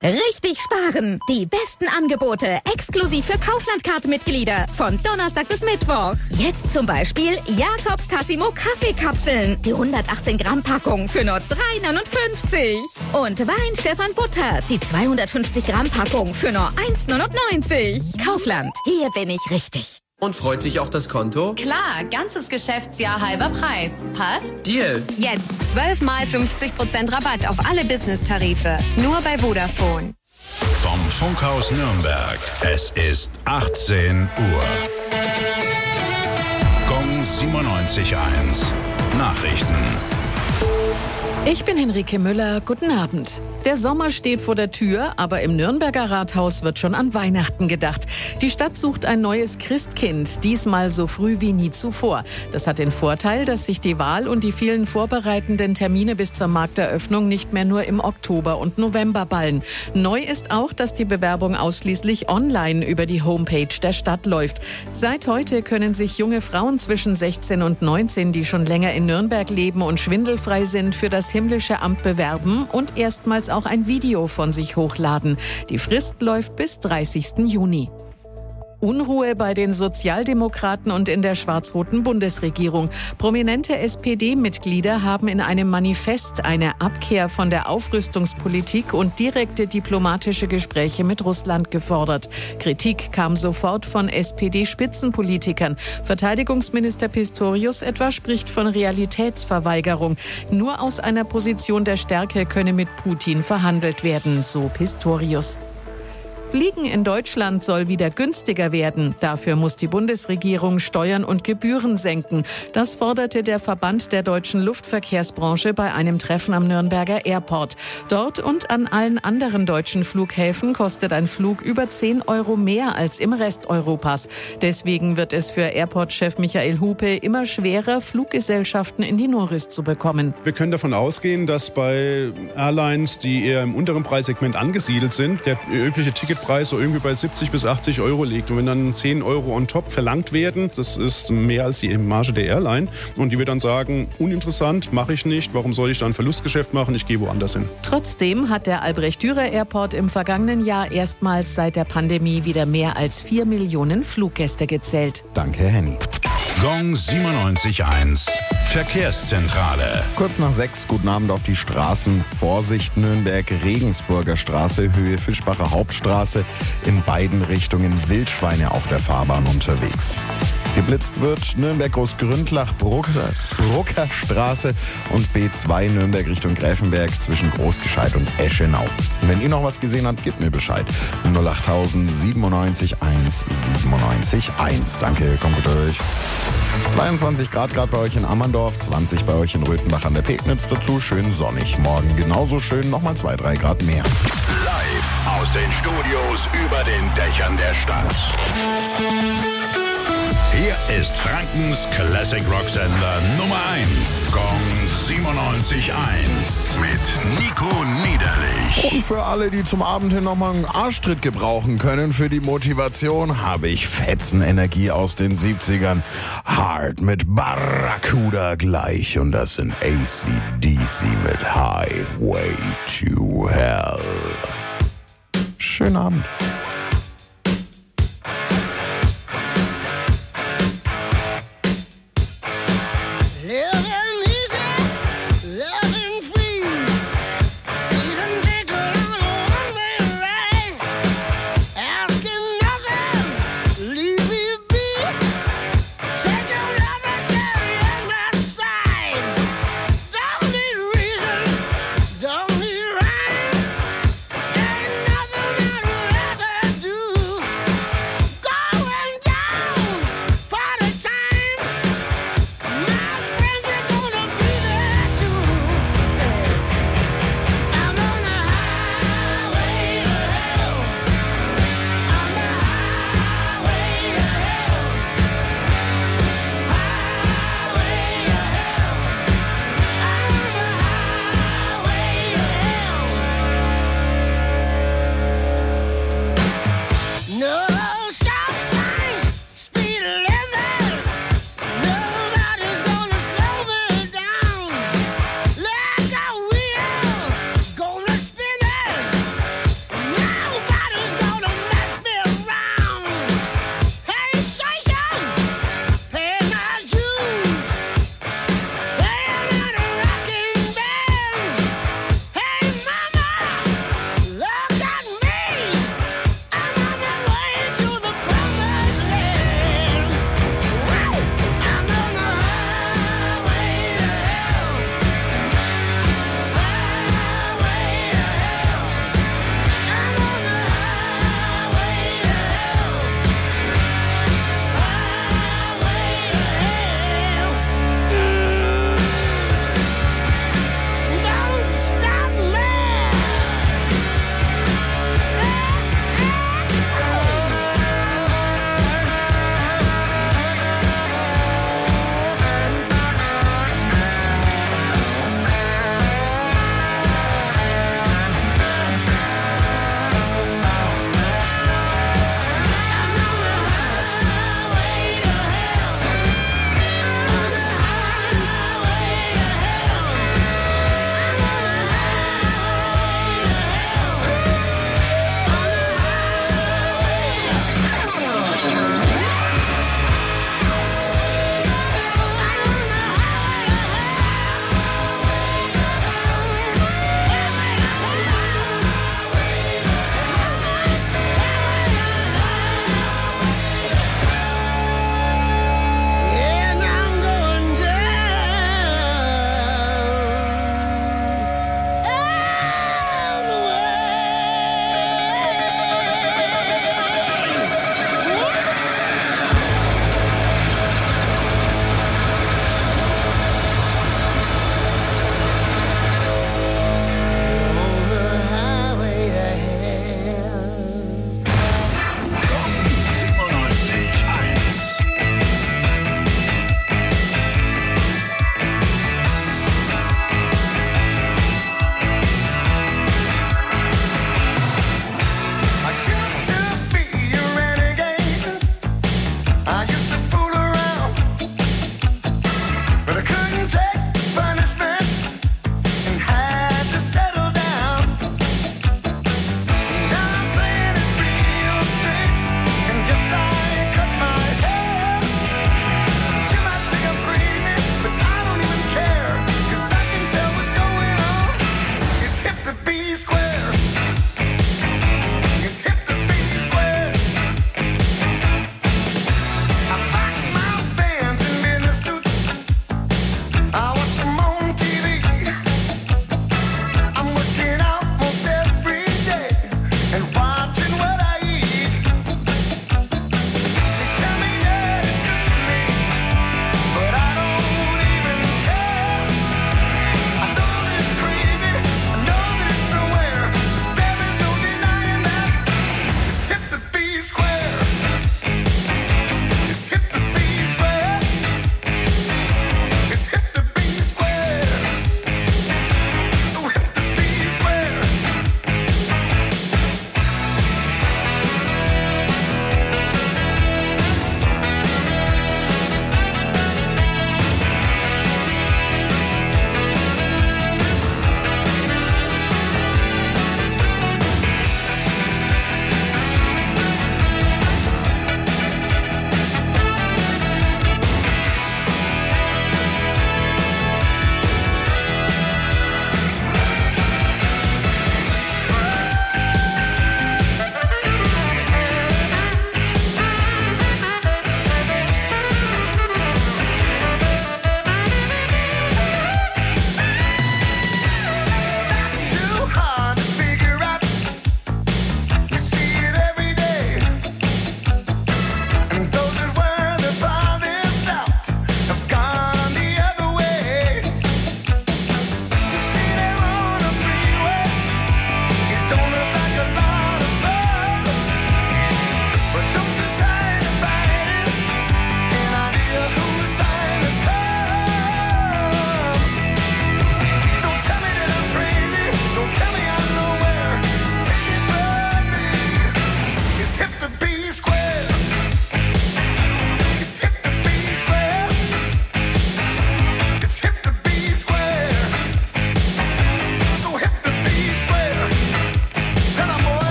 Richtig sparen! Die besten Angebote exklusiv für Kaufland-Card-Mitglieder von Donnerstag bis Mittwoch. Jetzt zum Beispiel Jakobs Tassimo Kaffeekapseln. Die 118 Gramm Packung für nur 3,59. Und Wein Stefan Butter. Die 250 Gramm Packung für nur 1,99. Kaufland. Hier bin ich richtig. Und freut sich auch das Konto? Klar, ganzes Geschäftsjahr halber Preis. Passt? Deal. Jetzt 12 mal 50% Rabatt auf alle Business-Tarife. Nur bei Vodafone. Vom Funkhaus Nürnberg. Es ist 18 Uhr. Gong 97.1. Nachrichten. Ich bin Henrike Müller. Guten Abend. Der Sommer steht vor der Tür, aber im Nürnberger Rathaus wird schon an Weihnachten gedacht. Die Stadt sucht ein neues Christkind, diesmal so früh wie nie zuvor. Das hat den Vorteil, dass sich die Wahl und die vielen vorbereitenden Termine bis zur Markteröffnung nicht mehr nur im Oktober und November ballen. Neu ist auch, dass die Bewerbung ausschließlich online über die Homepage der Stadt läuft. Seit heute können sich junge Frauen zwischen 16 und 19, die schon länger in Nürnberg leben und schwindelfrei sind, für das himmlische Amt bewerben und erstmals auch ein Video von sich hochladen. Die Frist läuft bis 30. Juni. Unruhe bei den Sozialdemokraten und in der schwarz-roten Bundesregierung. Prominente SPD-Mitglieder haben in einem Manifest eine Abkehr von der Aufrüstungspolitik und direkte diplomatische Gespräche mit Russland gefordert. Kritik kam sofort von SPD-Spitzenpolitikern. Verteidigungsminister Pistorius etwa spricht von Realitätsverweigerung. Nur aus einer Position der Stärke könne mit Putin verhandelt werden, so Pistorius. Fliegen in Deutschland soll wieder günstiger werden. Dafür muss die Bundesregierung Steuern und Gebühren senken. Das forderte der Verband der deutschen Luftverkehrsbranche bei einem Treffen am Nürnberger Airport. Dort und an allen anderen deutschen Flughäfen kostet ein Flug über 10 Euro mehr als im Rest Europas. Deswegen wird es für Airport-Chef Michael Hupe immer schwerer, Fluggesellschaften in die Noris zu bekommen. Wir können davon ausgehen, dass bei Airlines, die eher im unteren Preissegment angesiedelt sind, der übliche Ticketpreis so irgendwie bei 70 bis 80 Euro liegt. Und wenn dann 10 Euro on top verlangt werden, das ist mehr als die Marge der Airline. Und die wird dann sagen, uninteressant, mache ich nicht. Warum soll ich dann Verlustgeschäft machen? Ich gehe woanders hin. Trotzdem hat der Albrecht-Dürer-Airport im vergangenen Jahr erstmals seit der Pandemie wieder mehr als 4 Millionen Fluggäste gezählt. Danke, Henny. Gong 97.1. Verkehrszentrale. Kurz nach 6, guten Abend auf die Straßen. Vorsicht Nürnberg, Regensburger Straße, Höhe Fischbacher Hauptstraße. In beiden Richtungen Wildschweine auf der Fahrbahn unterwegs. Geblitzt wird Nürnberg Großgründlach, Bruckerstraße und B2 Nürnberg Richtung Gräfenberg zwischen Großgescheit und Eschenau. Und wenn ihr noch was gesehen habt, gebt mir Bescheid. 08000 97 1 97 1. Danke, kommt gut durch. 22 Grad bei euch in Ammerndorf, 20 bei euch in Röthenbach an der Pegnitz. Dazu schön sonnig. Morgen genauso schön, nochmal 2-3 Grad mehr. Live aus den Studios über den Dächern der Stadt. Hier ist Frankens Classic Rock Sender Nummer 1. Gong 97.1 mit Nico Niederlich. Und für alle, die zum Abend hin nochmal einen Arschtritt gebrauchen können für die Motivation, habe ich Fetzenenergie aus den 70ern. Hard mit Barracuda gleich. Und das sind AC/DC mit Highway to Hell. Schönen Abend.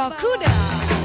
Barracuda.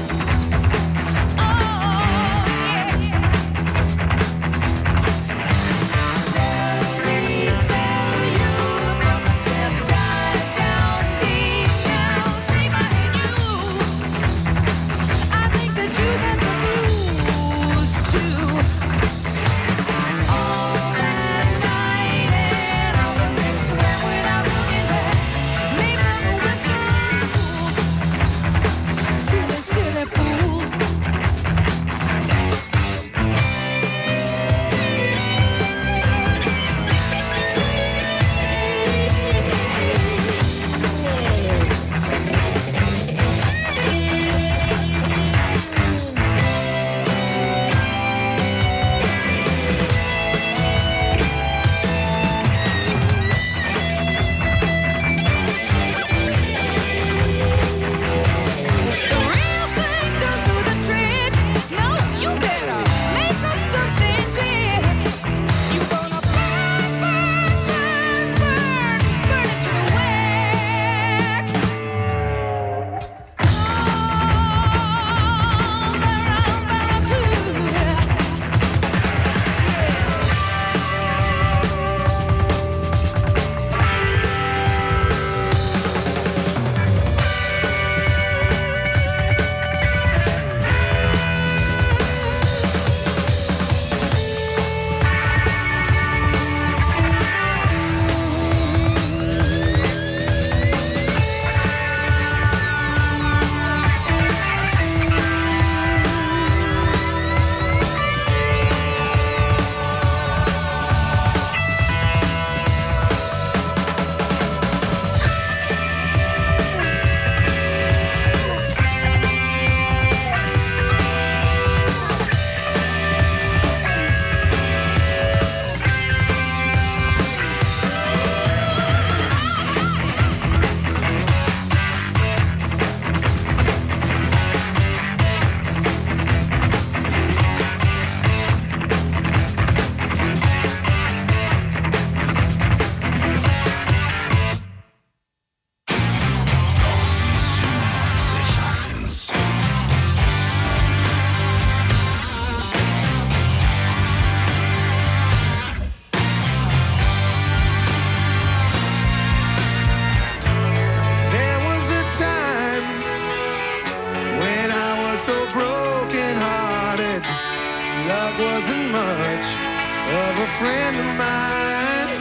Wasn't much of a friend of mine.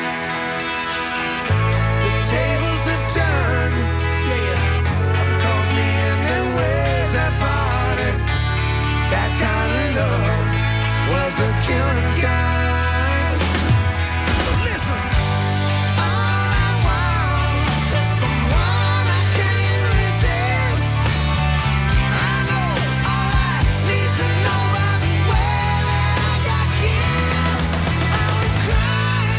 The tables have turned, calls me in the ways that parted. That kind of love was the killing kind. So listen, all I want is someone I can't resist. I know all I need to know. I was crying.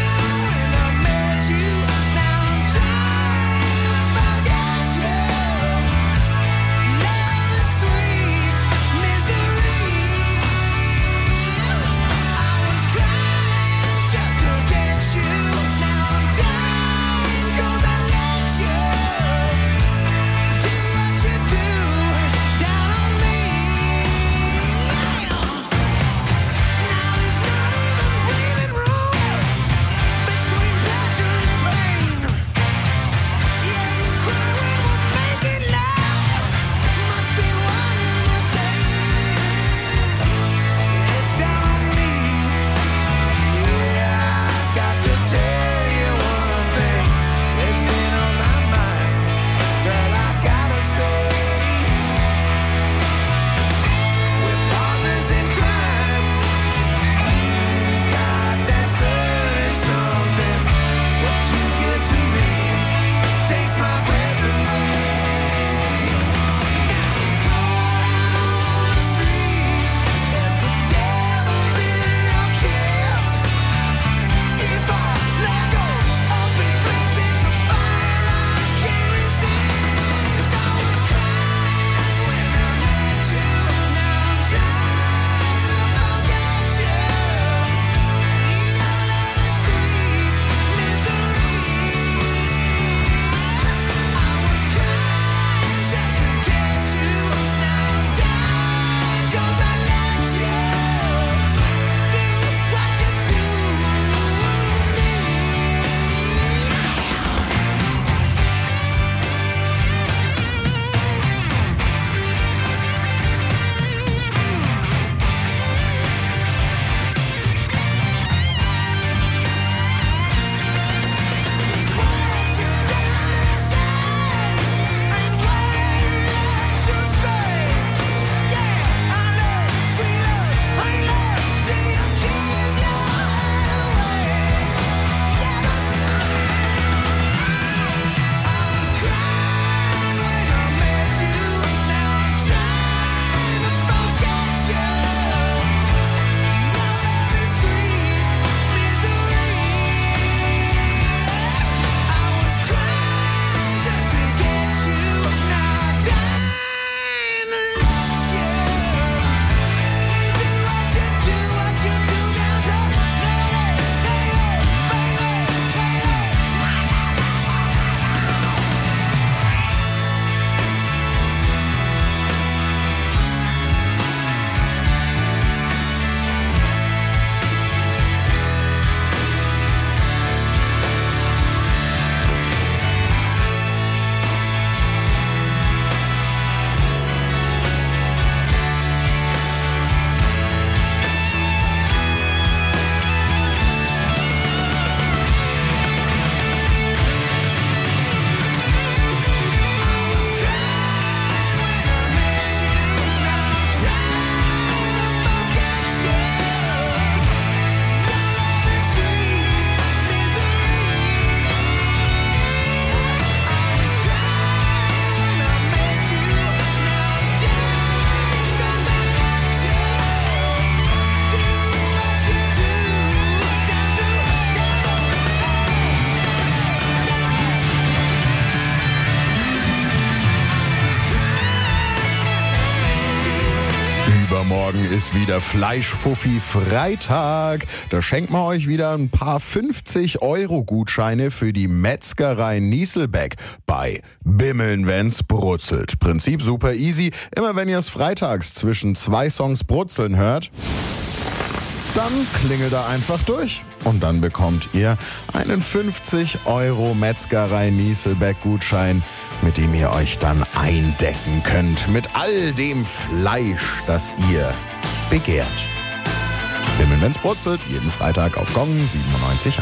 Übermorgen ist wieder Fleischfuffi-Freitag. Da schenkt man euch wieder ein paar 50-Euro-Gutscheine für die Metzgerei Nieselbeck bei Bimmeln, wenn's brutzelt. Prinzip super easy. Immer wenn ihr es freitags zwischen 2 Songs brutzeln hört, dann klingelt er einfach durch. Und dann bekommt ihr einen 50-Euro Metzgerei Nieselbeck-Gutschein, mit dem ihr euch dann eindecken könnt mit all dem Fleisch, das ihr begehrt. Bimmeln, wenn's brutzelt, jeden Freitag auf Gong 97.1.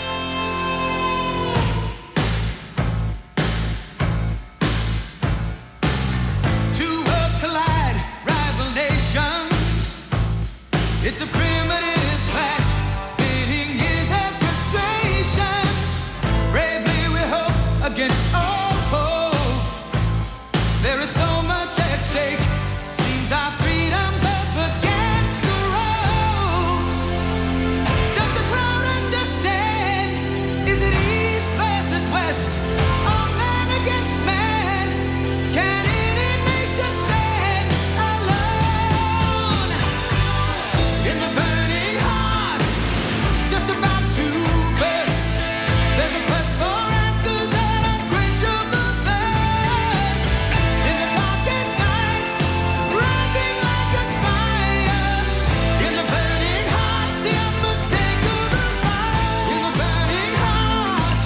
It's a primitive clash, pitting years of frustration. Bravely we hope against all hope. There is so much at stake. Seems our freedom's up against the ropes. Does the crowd understand? Is it east versus west? Or man against man? Can any nation stand alone? In the burning heart, just about to burst, there's a quest for answers and unquenchable thirst. In the darkest night, rising like a spire. In the burning heart, the unmistakable fire. In the burning heart.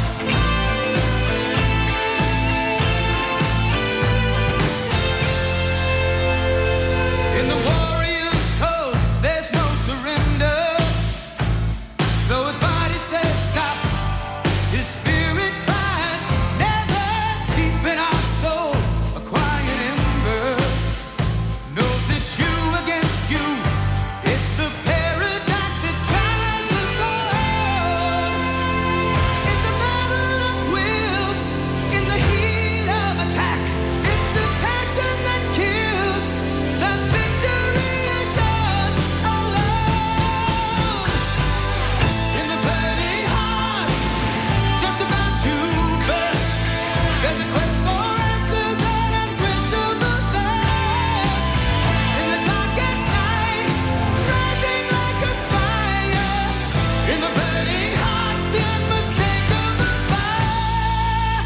In the warrior's code, there's no surrender. Though his body says stop, his spirit cries never. Deep in our soul, a quiet ember knows it's you against you. It's the paradox that drives us all. It's a battle of wills in the heat of attack. It's the passion that kills. The victory is yours alone. In the burning heart, just about to burst, there's a quest for answers and unquenchable thirst. In the darkest night, rising like a spire. In the burning heart, the unmistakable fire.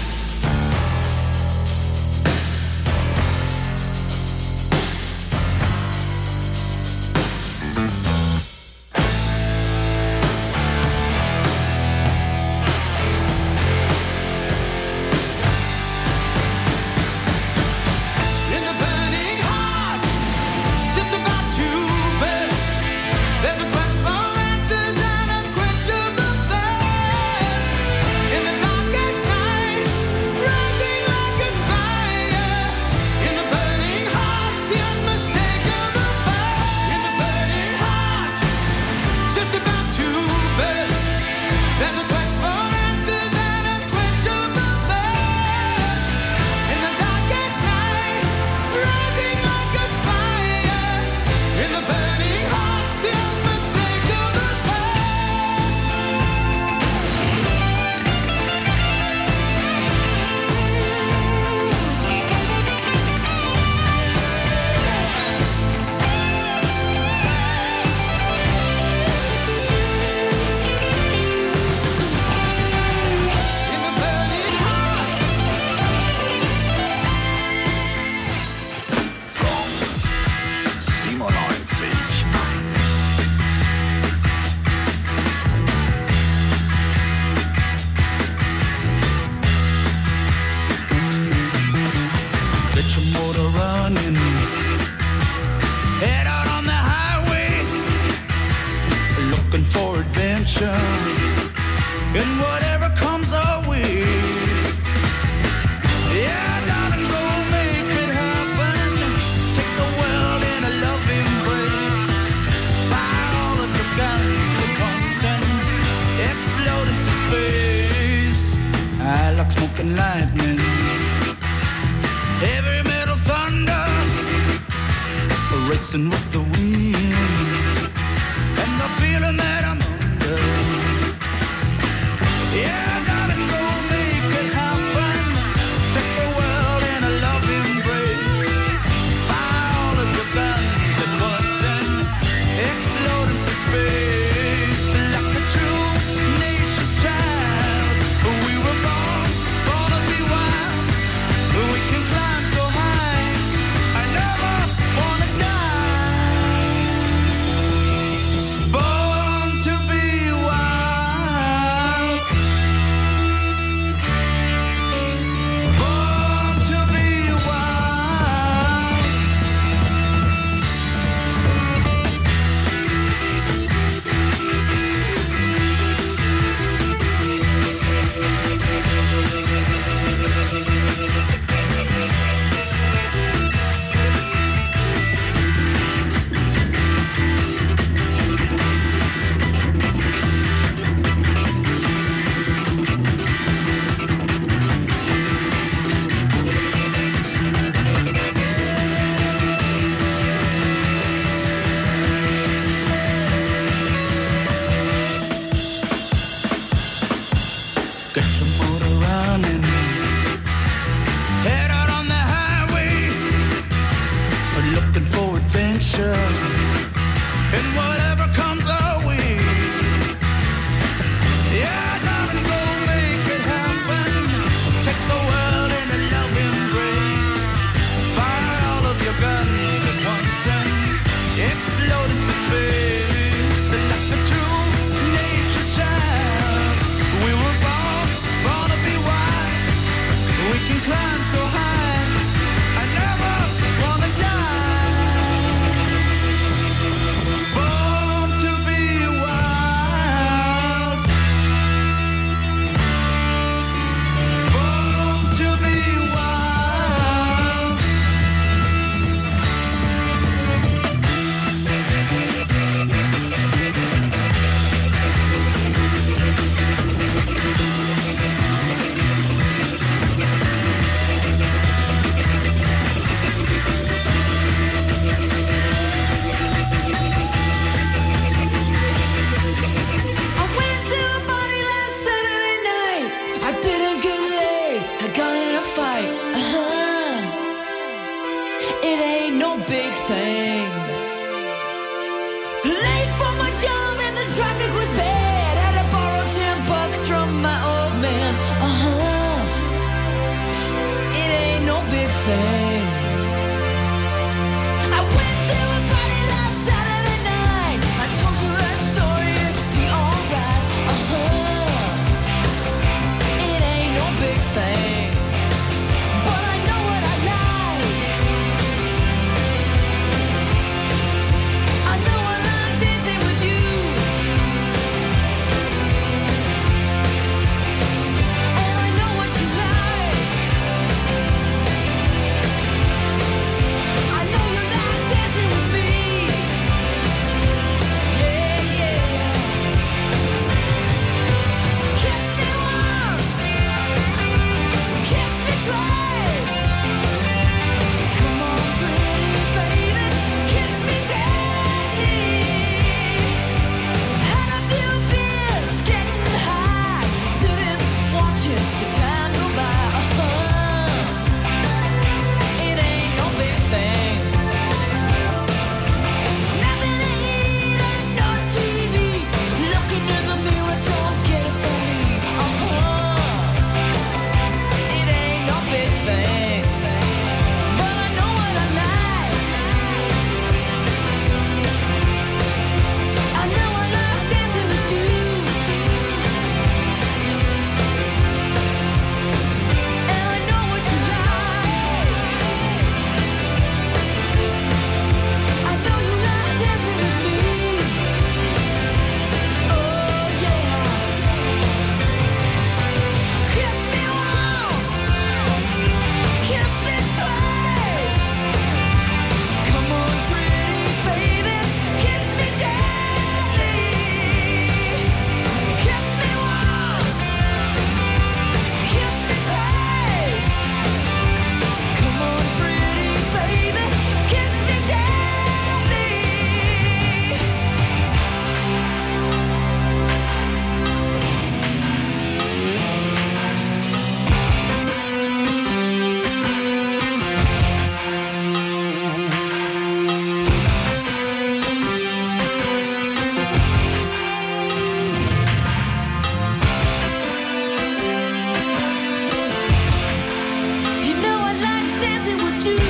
In the burning heart, just about to burst, there's a quest for answers and unquenchable thirst. In the darkest night, rising like a spire. In the burning heart, the unmistakable fire. In the burning heart, just about to burst, there's a quest for answers and unquenchable thirst. In the darkest night, rising like a spire. In the burning heart, the unmistakable In the burning heart. 97.1. Get your motor running. Head out on the highway, looking for adventure and whatever comes our way. Yeah, darling, go make it happen. Take the world in a loving embrace. Fire all of your guns at once and explode into space. I like smoking lightning. Heavy metal thunder, racing with the wind, and the feeling that I'm under. Yeah, darling, go make it happen. Take the world in a loving embrace. Fire all of your guns and adventure and whatever comes our way. Yeah, darling, go make it happen. Take the world in a loving embrace. Fire all of your guns at once and explode into space. And let the true nature shine. We were born to be wild. We can climb so high. I never wanna die. Born to be wild. Born to be wild. I went to a party last Saturday night. I didn't get laid. I got in a fight. It ain't no big thing. Late for my job and the traffic was bad. Had to borrow $10 from my old man. It ain't no big thing. I went to a party last Saturday night. I told you that story, it'd be alright. It ain't no big thing, but I know what I like. I know I like dancing with you, and I know what you like. I know you like dancing with me. Yeah, yeah. Kiss me once, kiss me twice. Come on, pretty baby, kiss me deadly. Had a few beers, getting high, sitting, watching the time go by. It ain't no big thing. Nothing to eat and no TV. Looking in the mirror, don't get it from me. It ain't no big thing, but I know what I like. I know I like dancing with you, and I know what you like. I know you like dancing with me. Oh yeah. Kiss me once, kiss me twice. Come on, pretty baby, kiss me deadly. Kiss me once, kiss me twice. Come on, pretty baby, kiss me deadly. You know I like dancing with you,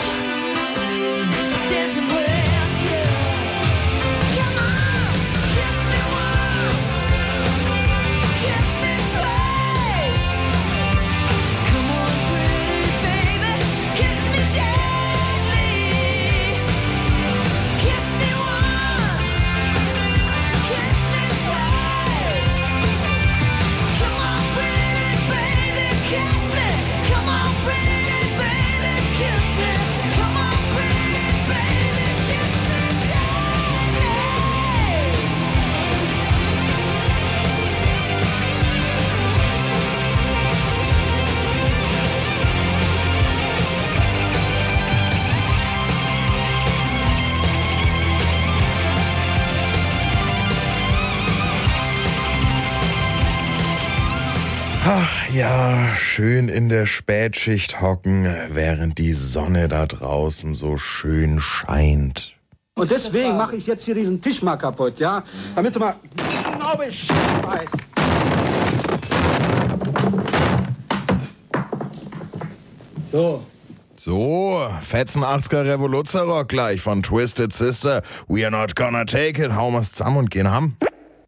dancing with you. Come on, kiss me once, kiss me twice. Come on, pretty baby, kiss me deadly. Kiss me once, kiss me twice. Come on, pretty baby, kiss me. Come on, pretty baby, kiss me. Come on, pretty baby, kiss me deadly. Ach ja, schön in der Spätschicht hocken, während die Sonne da draußen so schön scheint. Und deswegen mache ich jetzt hier diesen Tisch mal kaputt, ja? Damit du mal genau Bescheid weißt. So, fetzen 80er Revoluzzer-Rock gleich von Twisted Sister. We are not gonna take it. Hauen wir's zusammen und gehen ham.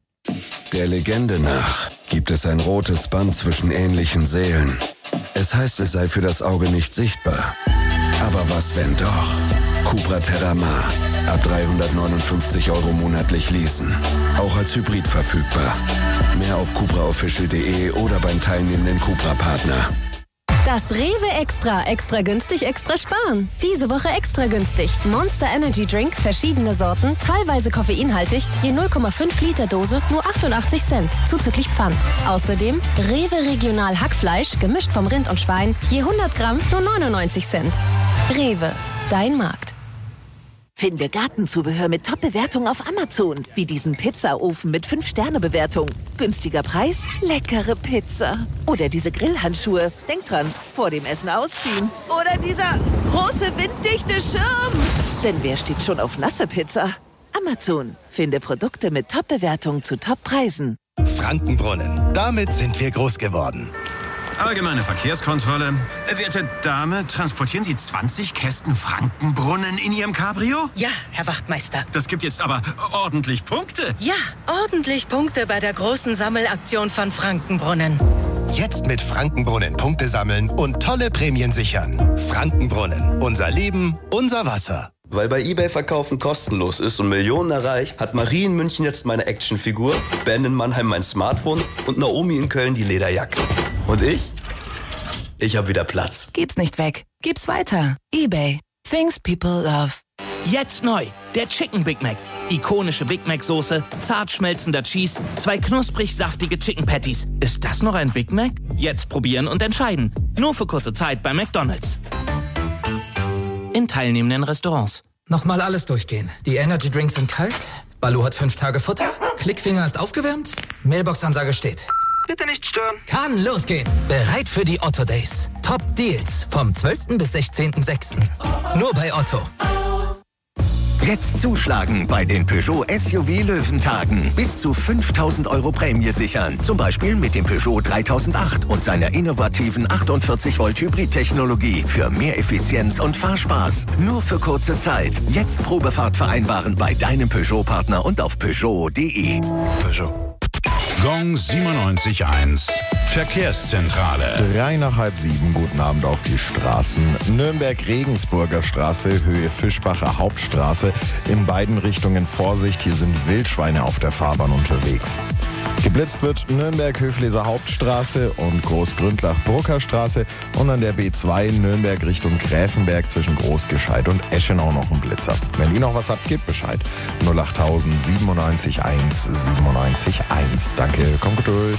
Der Legende nach gibt es ein rotes Band zwischen ähnlichen Seelen. Es heißt, es sei für das Auge nicht sichtbar. Aber was, wenn doch? Cupra Terramar. Ab 359 € monatlich leasen. Auch als Hybrid verfügbar. Mehr auf cupraofficial.de oder beim teilnehmenden Cupra-Partner. Das Rewe Extra. Extra günstig, extra sparen. Diese Woche extra günstig. Monster Energy Drink, verschiedene Sorten, teilweise koffeinhaltig, je 0,5 Liter Dose, nur 88 Cent, zuzüglich Pfand. Außerdem Rewe Regional Hackfleisch, gemischt vom Rind und Schwein, je 100 Gramm, nur 99 Cent. Rewe, dein Markt. Finde Gartenzubehör mit Top-Bewertung auf Amazon. Wie diesen Pizzaofen mit 5-Sterne-Bewertung. Günstiger Preis, leckere Pizza. Oder diese Grillhandschuhe. Denk dran, vor dem Essen ausziehen. Oder dieser große winddichte Schirm. Denn wer steht schon auf nasse Pizza? Amazon. Finde Produkte mit Top-Bewertung zu Top-Preisen. Frankenbrunnen. Damit sind wir groß geworden. Allgemeine Verkehrskontrolle. Werte Dame, transportieren Sie 20 Kästen Frankenbrunnen in Ihrem Cabrio? Ja, Herr Wachtmeister. Das gibt jetzt aber ordentlich Punkte. Ja, ordentlich Punkte bei der großen Sammelaktion von Frankenbrunnen. Jetzt mit Frankenbrunnen Punkte sammeln und tolle Prämien sichern. Frankenbrunnen. Unser Leben, unser Wasser. Weil bei eBay Verkaufen kostenlos ist und Millionen erreicht, hat Marie in München jetzt meine Actionfigur, Ben in Mannheim mein Smartphone und Naomi in Köln die Lederjacke. Und ich? Ich hab wieder Platz. Gib's nicht weg. Gib's weiter. eBay. Things people love. Jetzt neu. Der Chicken Big Mac. Ikonische Big Mac Soße, zart schmelzender Cheese, 2 knusprig saftige Chicken Patties. Ist das noch ein Big Mac? Jetzt probieren und entscheiden. Nur für kurze Zeit bei McDonald's. In teilnehmenden Restaurants. Nochmal alles durchgehen. Die Energy Drinks sind kalt. Balu hat 5 Tage Futter. Klickfinger ist aufgewärmt. Mailbox-Ansage steht. Bitte nicht stören. Kann losgehen. Bereit für die Otto Days. Top Deals vom 12. bis 16.06. Nur bei Otto. Jetzt zuschlagen bei den Peugeot SUV Löwentagen. Bis zu 5.000 € Prämie sichern. Zum Beispiel mit dem Peugeot 3008 und seiner innovativen 48 Volt Hybrid-Technologie für mehr Effizienz und Fahrspaß. Nur für kurze Zeit. Jetzt Probefahrt vereinbaren bei deinem Peugeot-Partner und auf Peugeot.de. Peugeot. Gong 97.1. Verkehrszentrale. 6:03, guten Abend auf die Straßen. Nürnberg-Regensburger Straße, Höhe Fischbacher Hauptstraße. In beiden Richtungen Vorsicht, hier sind Wildschweine auf der Fahrbahn unterwegs. Geblitzt wird Nürnberg-Höfleser Hauptstraße und Großgründlach-Brucker Straße und an der B2 Nürnberg Richtung Gräfenberg zwischen Großgescheit und Eschenau noch ein Blitzer. Wenn ihr noch was habt, gebt Bescheid. 08000 97 1 97 1. Danke, kommt durch.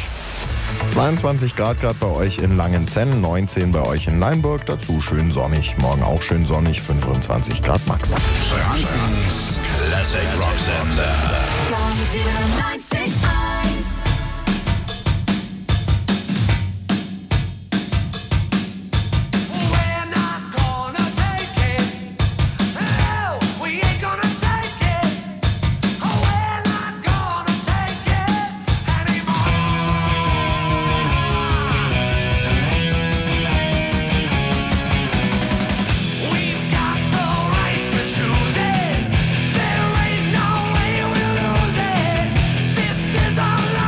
22 Grad gerade bei euch in Langenzenn, 19 bei euch in Leinburg, dazu schön sonnig. Morgen auch schön sonnig, 25 Grad max. Frankens Classic Rock Sender. Gong 97.1. This is our life.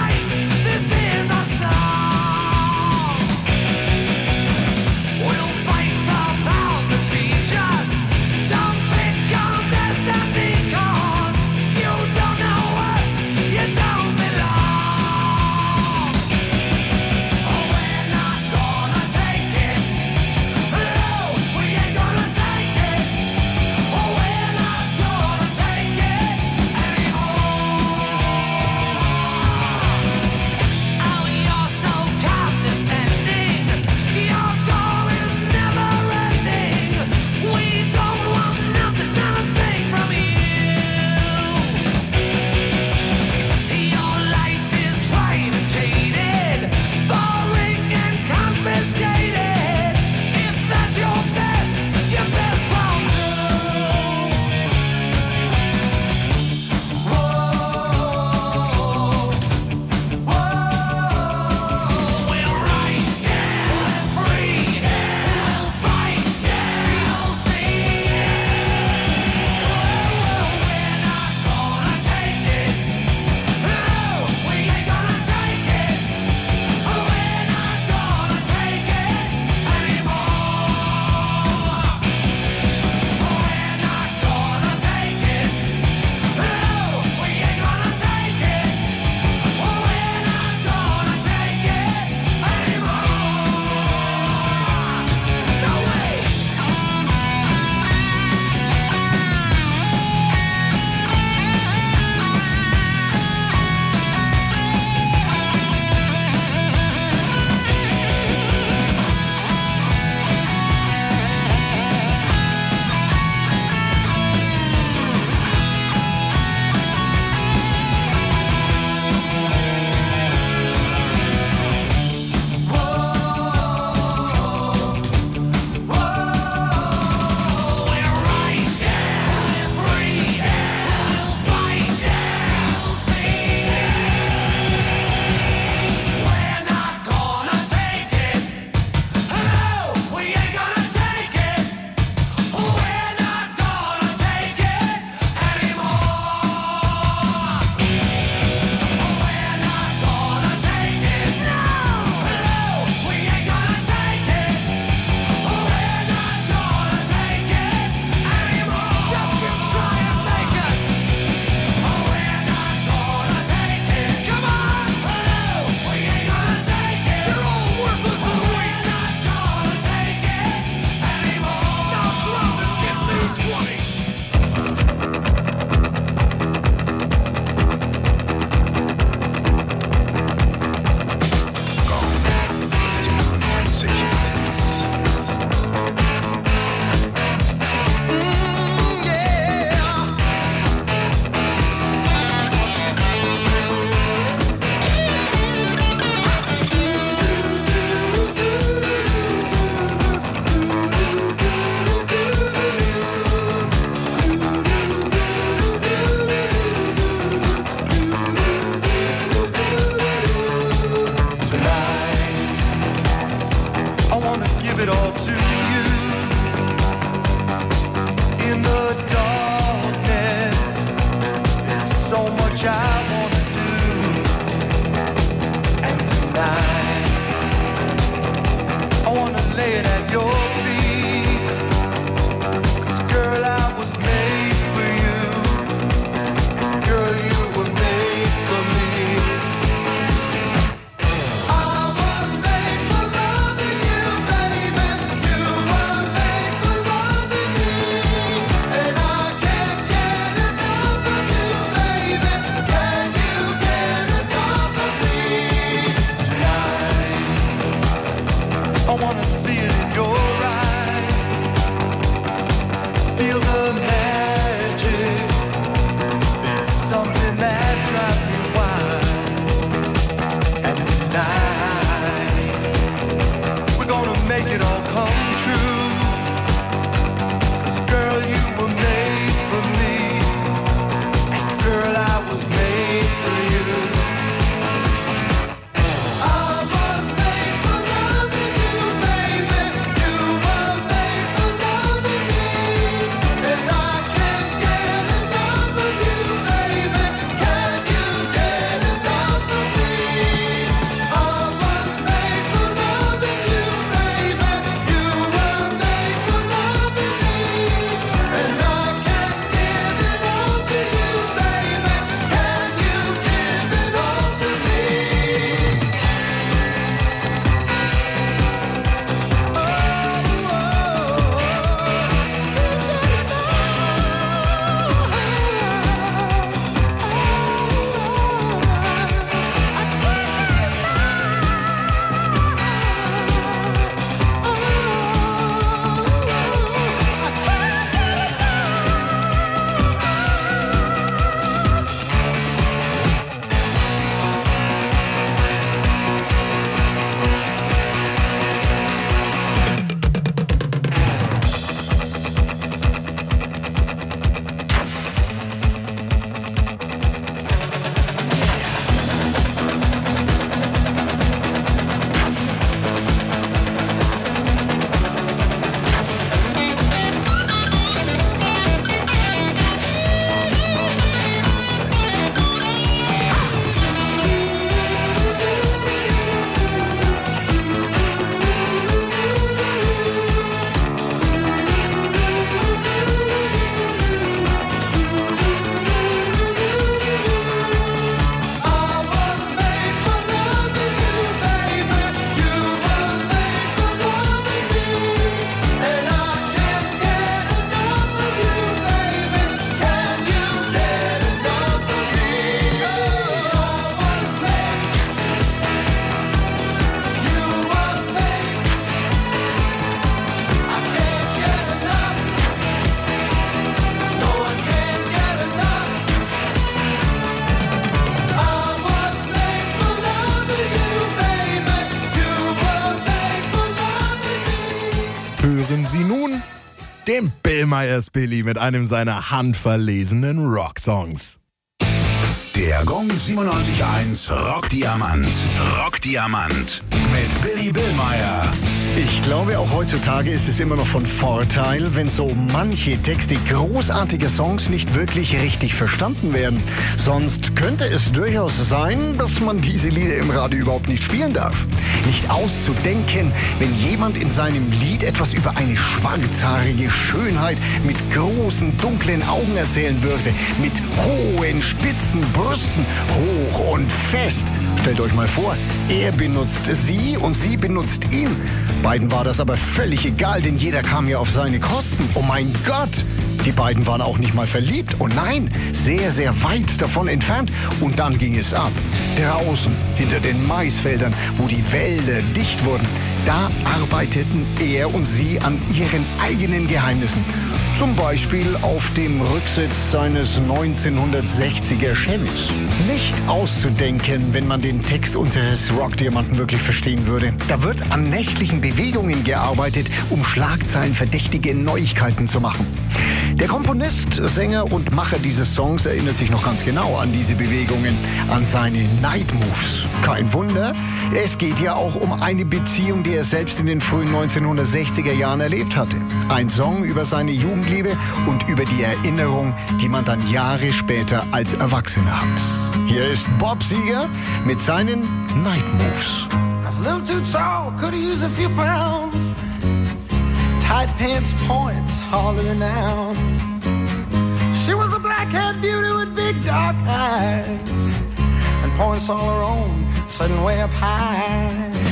dem Bill Myers Billy mit einem seiner handverlesenen Rocksongs. Der Gong 97.1 Rockdiamant. Rockdiamant. Mit Billy Billmeyer. Ich glaube, auch heutzutage ist es immer noch von Vorteil, wenn so manche Texte großartiger Songs nicht wirklich richtig verstanden werden. Sonst könnte es durchaus sein, dass man diese Lieder im Radio überhaupt nicht spielen darf. Nicht auszudenken, wenn jemand in seinem Lied etwas über eine schwarzhaarige Schönheit mit großen, dunklen Augen erzählen würde, mit hohen, spitzen Brüsten, hoch und fest. Stellt euch mal vor, er benutzt sie und sie benutzt ihn. Beiden war das aber völlig egal, denn jeder kam ja auf seine Kosten. Oh mein Gott! Die beiden waren auch nicht mal verliebt. Oh nein, sehr, sehr weit davon entfernt. Und dann ging es ab. Draußen, hinter den Maisfeldern, wo die Wälder dicht wurden, da arbeiteten er und sie an ihren eigenen Geheimnissen. Zum Beispiel auf dem Rücksitz seines 1960er Chevys. Nicht auszudenken, wenn man den Text unseres Rockdiamanten wirklich verstehen würde. Da wird an nächtlichen Bewegungen gearbeitet, um schlagzeilenverdächtige Neuigkeiten zu machen. Der Komponist, Sänger und Macher dieses Songs erinnert sich noch ganz genau an diese Bewegungen, an seine Night Moves. Kein Wunder, es geht ja auch um eine Beziehung, die er selbst in den frühen 1960er Jahren erlebt hatte. Ein Song über seine Jugendliebe und über die Erinnerung, die man dann Jahre später als Erwachsener hat. Hier ist Bob Seger mit seinen Night Moves. I was a little too tall, could have used a few pounds. Tight pants points, hollering out. She was a black-haired beauty with big dark eyes and points all her own, sitting way up high.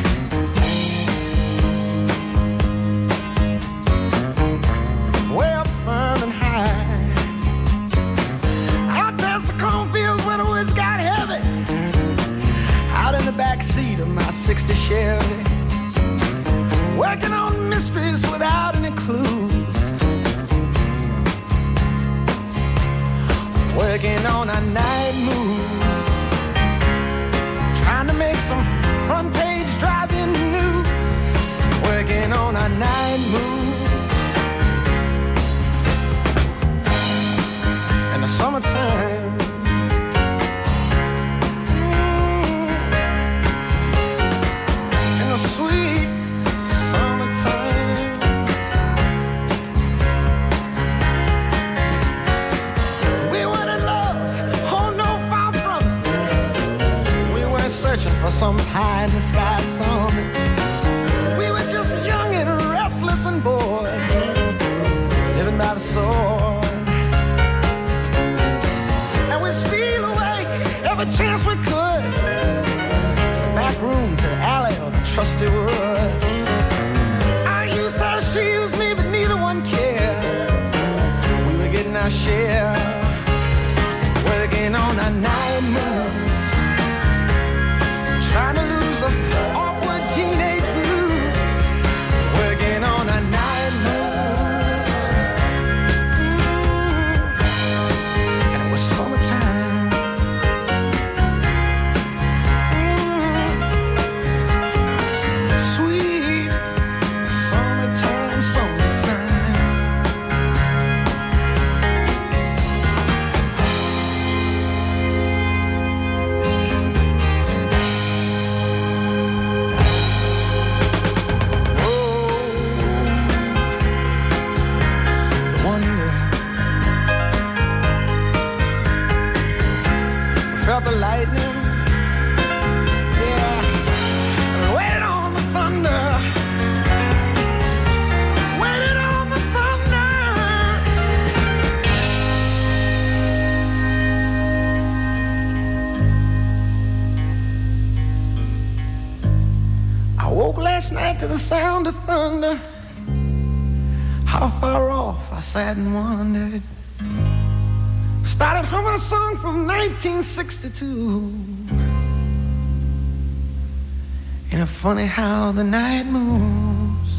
Way up firm and high. Out past the cornfields where the woods got heavy. Out in the back seat of my '60 Chevy. Working on mysteries without any clues. Working on our night moves. Trying to make some front page driving news. Working on our night moves. In the summertime. In the sweet summertime. We were in love, oh no, far from it. We weren't searching for some pie in the sky summit. We were just young and restless and bored, living by the sword. And we'd steal away every chance we could, to the back room, to the alley, or the trusty woods. She used me, but neither one cared. We were getting our share, working on our night moves, trying to lose the awkward teenage blues, working on our night moves. And it was summertime. Sweet summertime, summertime. Oh, the wonder. We felt the lightning. Yeah, and waited on the thunder. Waited on the thunder. I woke last night to the sound of thunder. How far off I sat and wondered. Started humming a song from 1962. Ain't it funny how the night moves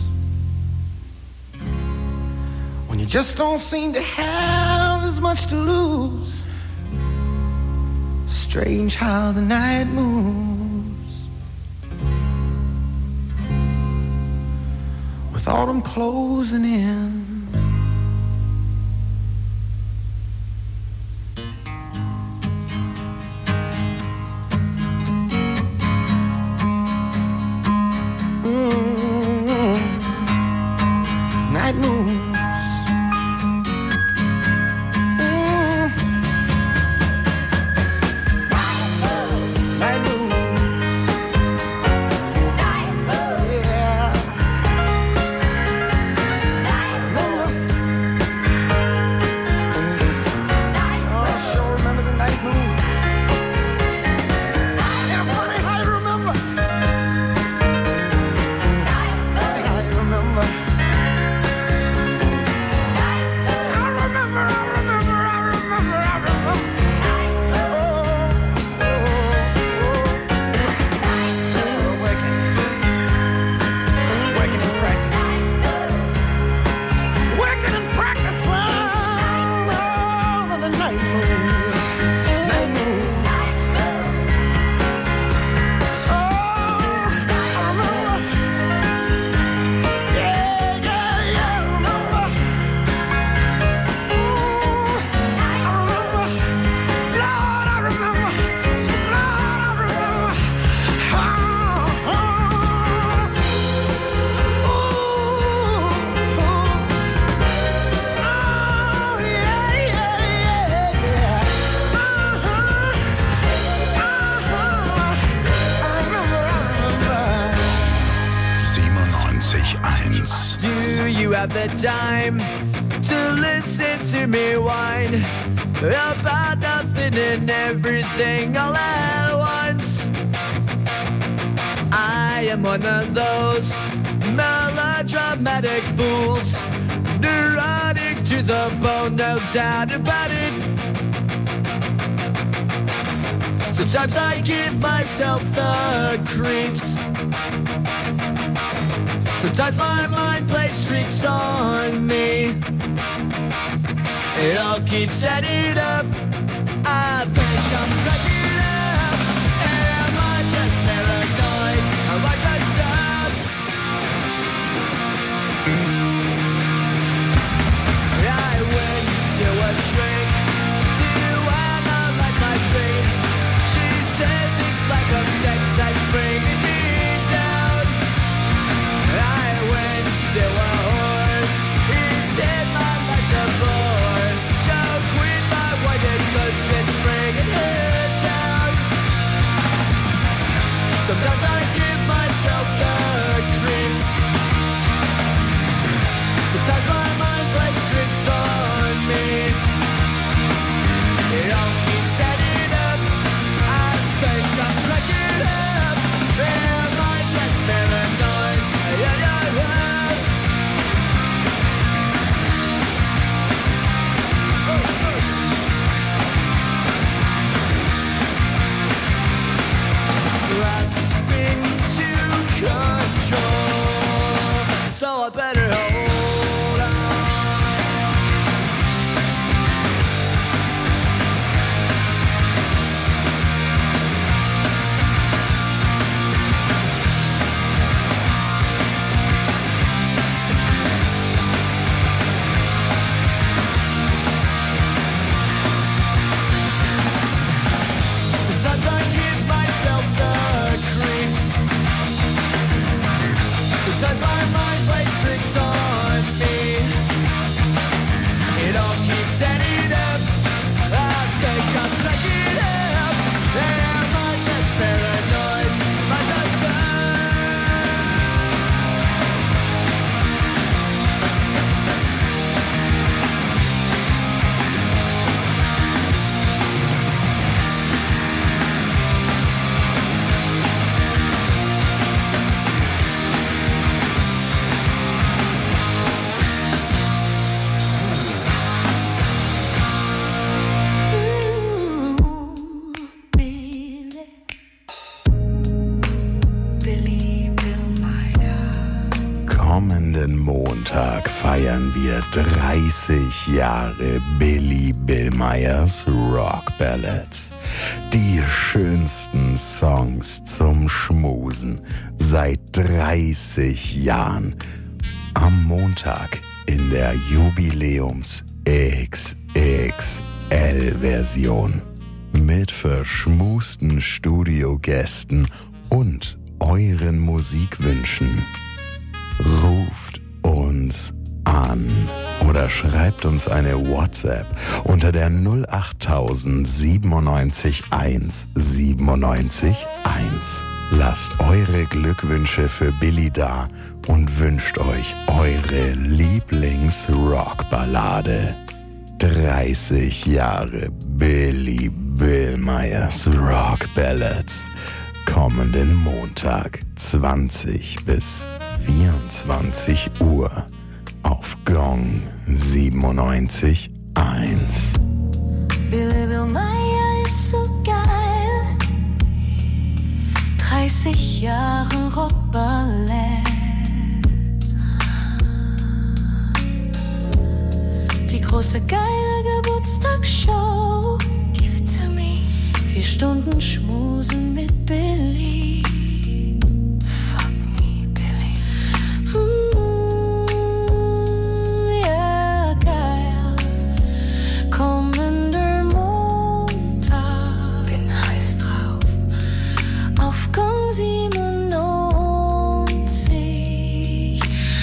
when you just don't seem to have as much to lose? Strange how the night moves with autumn closing in. have the time to listen to me whine about nothing and everything all at once. I am one of those melodramatic fools, neurotic to the bone, no doubt about it. Sometimes I give myself the creeps. Sometimes my mind plays tricks on me. It all keeps adding up. I think I'm cracking up. Am I just paranoid? Am I just up? I went to a shrink to analyze my dreams. She says it's like a sex that's bringing me down. I went to a whore. He said my life's a bore. So quit my white cause it's bringing her down. Sometimes I give myself the creeps. Sometimes my mind plays tricks on me. It all keeps adding up. I think I'm cracking up. Am I just paranoid? Yeah, yeah, yeah. Grasping to control, so I better hold on. Sometimes I give myself the creeps. Sometimes my mind plays tricks on me. It all keeps adding up. I think I'm cracking up. Am I just paranoid? Am I just Kommenden Montag feiern wir 30 Jahre Billy Billmeyers Rock Ballads. Die schönsten Songs zum Schmusen seit 30 Jahren. Am Montag in der Jubiläums XXL-Version. Mit verschmusten Studiogästen und euren Musikwünschen. Ruft uns an oder schreibt uns eine WhatsApp unter der 08000 97 1 97 1. Lasst eure Glückwünsche für Billy da und wünscht euch eure Lieblings-Rock-Ballade. 30 Jahre Billy Billmeyers Rock Ballads. Kommenden Montag 20 bis 24 Uhr auf Gong 97.1. Billy Billmeyer ist so geil. 30 Jahre Rockballett. Die große geile Geburtstagsshow. Give it to me. 4 Stunden Schmusen mit Billy. Fuck me, Billy. Ja, geil. Kommender Montag. Bin heiß drauf. Auf Gong 97.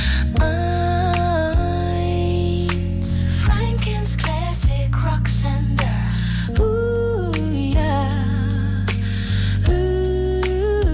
1. Frankens Classic Rock Sender. Yeah.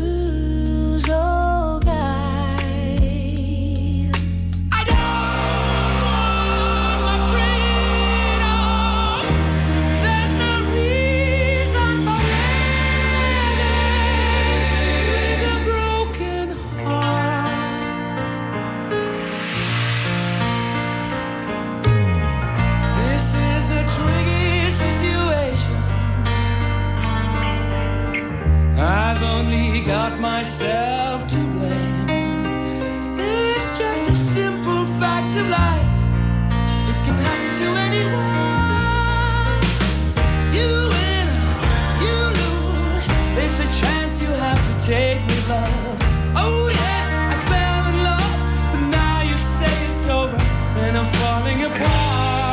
got myself to blame. It's just a simple fact of life. It can happen to anyone. You win, you lose. It's a chance you have to take with love. Oh yeah, I fell in love, but now you say it's over and I'm falling apart.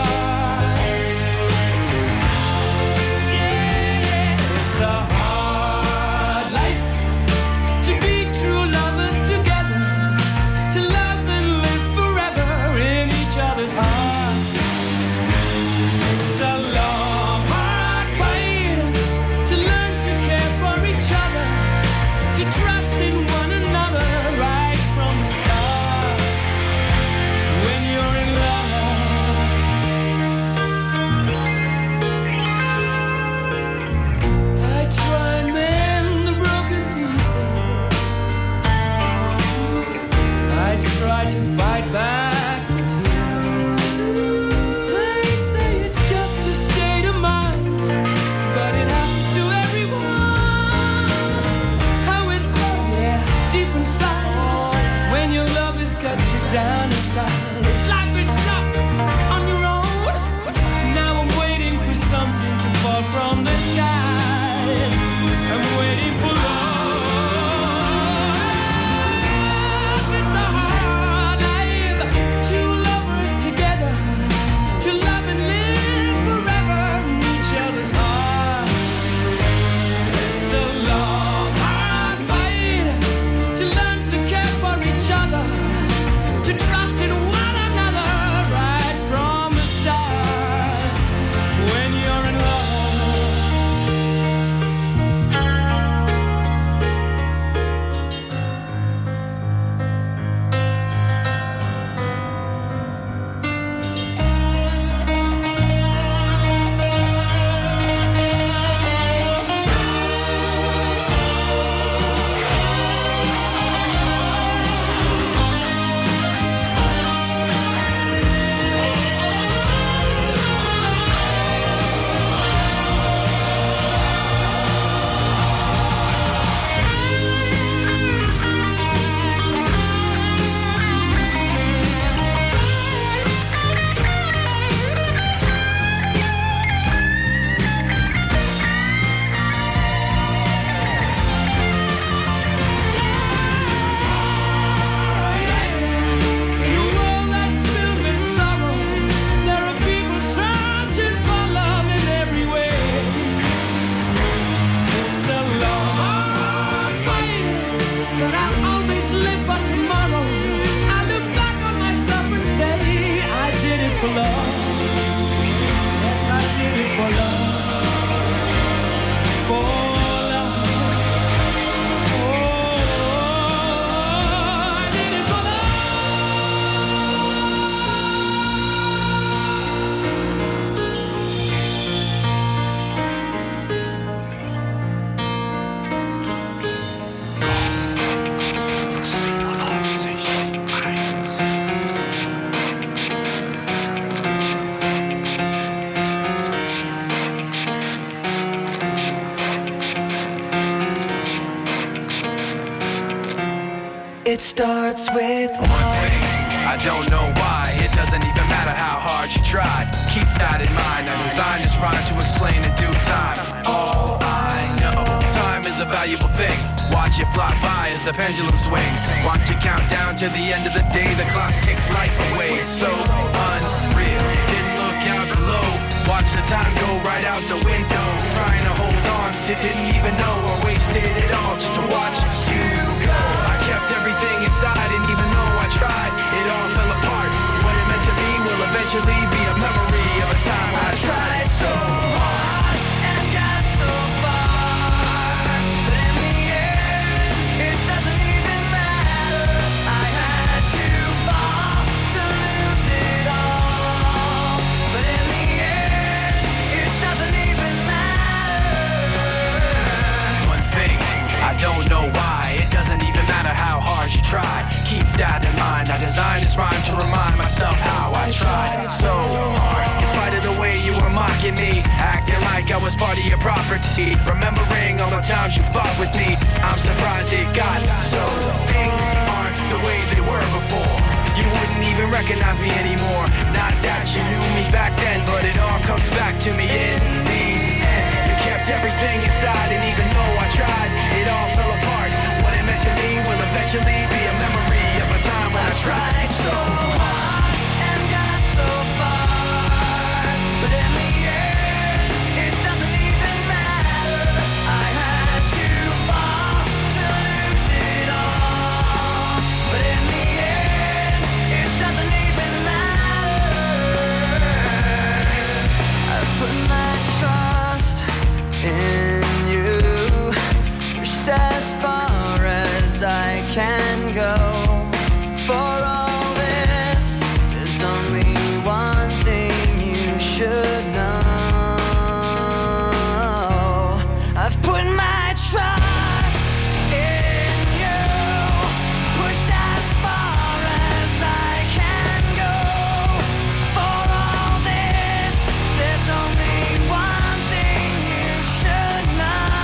Yeah, it's a hard life to be true lovers together, to love and live forever in each other's hearts. It's a long, hard fight to learn to care for each other, to trust in one another right from the start. When you're in love, I try and mend the broken pieces. I try to fight back the tears. They say it's just a state of mind, but it happens to everyone. How it hurts, deep inside, when your love has cut you down inside. It's life is tough on your own. Now I'm waiting for something to fall from the skies. I'm waiting for love. It's a hard life, two lovers together, to love and live forever in each other's hearts. It's a long, hard fight to learn to care for each other, to trust in one another right from the start. When you're in love, in a world that's filled with sorrow, there are people searching for love in every way. It's a long, hard fight, but I'll always live for tomorrow. I look back on myself and say, I did it for love. Yes, I did it for love. For love. Oh, I did it for love. It starts with one thing. I don't know why. It doesn't even matter how hard you tried. Keep that in mind. I designed this rhyme to explain in due time. All I know, time is a valuable thing. Watch it fly by as the pendulum swings. Watch it count down to the end of the day. The clock takes life away. It's so unreal. Didn't look out below. Watch the time go right out the window. Trying to hold on to didn't even know I wasted it all just to watch you go. I kept everything inside, and even though I tried, it all fell apart. What it meant to be will eventually be a memory of a time I tried so hard and got so far. But in the end, it doesn't even matter. I had to fall to lose it all. But in the end, it doesn't even matter. One thing, I don't know why. It doesn't even matter how hard you try. Keep that in mind. I designed this rhyme to remind myself how I tried so to me, acting like I was part of your property. Remembering all the times you fought with me, I'm surprised it got so. Things aren't the way they were before. You wouldn't even recognize me anymore. Not that you knew me back then, but it all comes back to me in the end. You kept everything inside, and even though I tried, it all fell apart. What it meant to me will eventually be a memory of a time when I tried so hard and got so far, but in the end, it doesn't even matter. I had to fall to lose it all, but in the end, it doesn't even matter. I've put my trust in you, pushed as far as I can go. For all this, there's only one thing you should know. I've put my trust in you, pushed as far as I can go. For all this, there's only one thing you should know.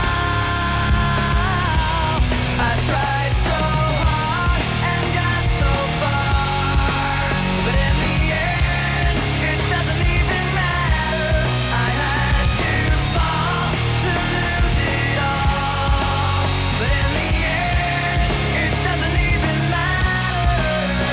I tried so hard and got so far, but in the end, it doesn't even matter. I had to fall to lose it all, but in the end, it doesn't even matter.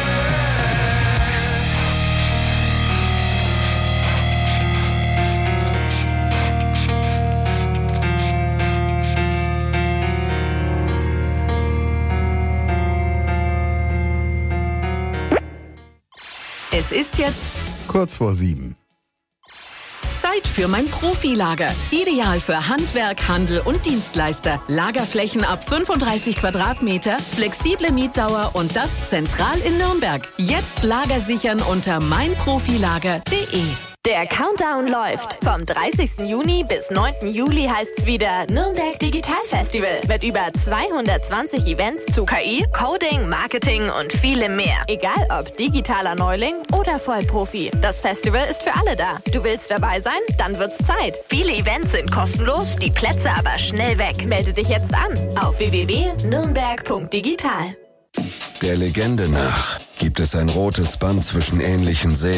Es ist jetzt Kurz vor 7. Zeit für mein Profilager. Ideal für Handwerk, Handel und Dienstleister. Lagerflächen ab 35 Quadratmeter, flexible Mietdauer und das zentral in Nürnberg. Jetzt Lager sichern unter meinprofilager.de. Der Countdown läuft. Vom 30. Juni bis 9. Juli heißt's wieder Nürnberg Digital Festival. Mit über 220 Events zu KI, Coding, Marketing und vielem mehr. Egal ob digitaler Neuling oder Vollprofi. Das Festival ist für alle da. Du willst dabei sein? Dann wird's Zeit. Viele Events sind kostenlos, die Plätze aber schnell weg. Melde dich jetzt an auf www.nürnberg.digital. Der Legende nach gibt es ein rotes Band zwischen ähnlichen Seen.